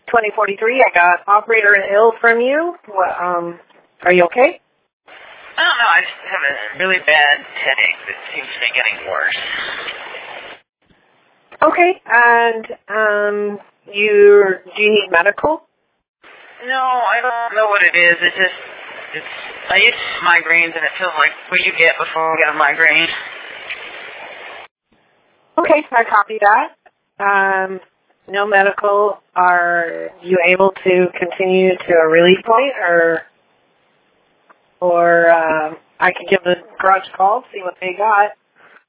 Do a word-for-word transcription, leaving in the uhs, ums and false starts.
twenty forty-three. I got operator and ill from you. What, um, are you okay? I don't know. I just have a really bad headache that seems to be getting worse. Okay, and um, you do you need medical? No, I don't know what it is. It just, it's, I used migraines and it feels like what you get before you get a migraine. Okay, I copy that. Um, no medical. Are you able to continue to a relief point, or or um, I could give the garage a call, see what they got?